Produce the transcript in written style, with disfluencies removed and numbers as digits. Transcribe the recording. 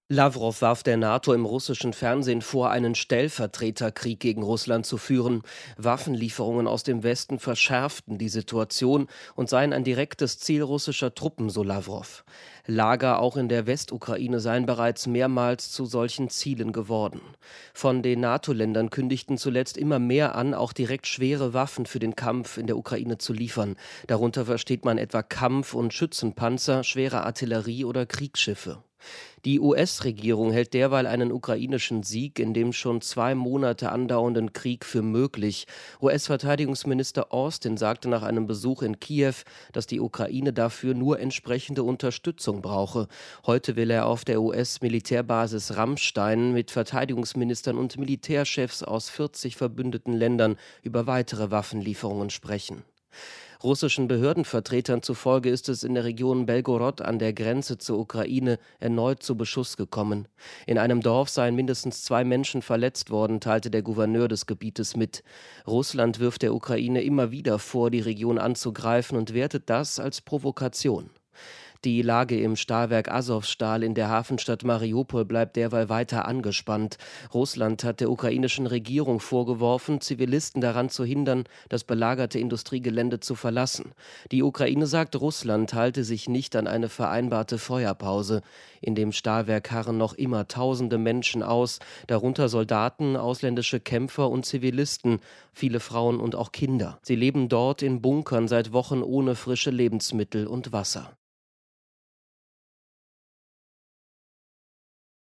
Lawrow warf der NATO im russischen Fernsehen vor, einen Stellvertreterkrieg gegen Russland zu führen. Waffenlieferungen aus dem Westen verschärften die Situation und seien ein direktes Ziel russischer Truppen, so Lawrow. Lager auch in der Westukraine seien bereits mehrmals zu solchen Zielen geworden. Von den NATO-Ländern kündigten zuletzt immer mehr an, auch direkt schwere Waffen für den Kampf in der Ukraine zu liefern. Darunter versteht man etwa Kampf- und Schützenpanzer, schwere Artillerie oder Kriegsschiffe. Die US-Regierung hält derweil einen ukrainischen Sieg in dem schon 2 Monate andauernden Krieg für möglich. US-Verteidigungsminister Austin sagte nach einem Besuch in Kiew, dass die Ukraine dafür nur entsprechende Unterstützung brauche. Heute will er auf der US-Militärbasis Ramstein mit Verteidigungsministern und Militärchefs aus 40 verbündeten Ländern über weitere Waffenlieferungen sprechen. Russischen Behördenvertretern zufolge ist es in der Region Belgorod an der Grenze zur Ukraine erneut zu Beschuss gekommen. In einem Dorf seien mindestens 2 Menschen verletzt worden, teilte der Gouverneur des Gebietes mit. Russland wirft der Ukraine immer wieder vor, die Region anzugreifen und wertet das als Provokation. Die Lage im Stahlwerk Asowstal in der Hafenstadt Mariupol bleibt derweil weiter angespannt. Russland hat der ukrainischen Regierung vorgeworfen, Zivilisten daran zu hindern, das belagerte Industriegelände zu verlassen. Die Ukraine sagt, Russland halte sich nicht an eine vereinbarte Feuerpause. In dem Stahlwerk harren noch immer tausende Menschen aus, darunter Soldaten, ausländische Kämpfer und Zivilisten, viele Frauen und auch Kinder. Sie leben dort in Bunkern seit Wochen ohne frische Lebensmittel und Wasser.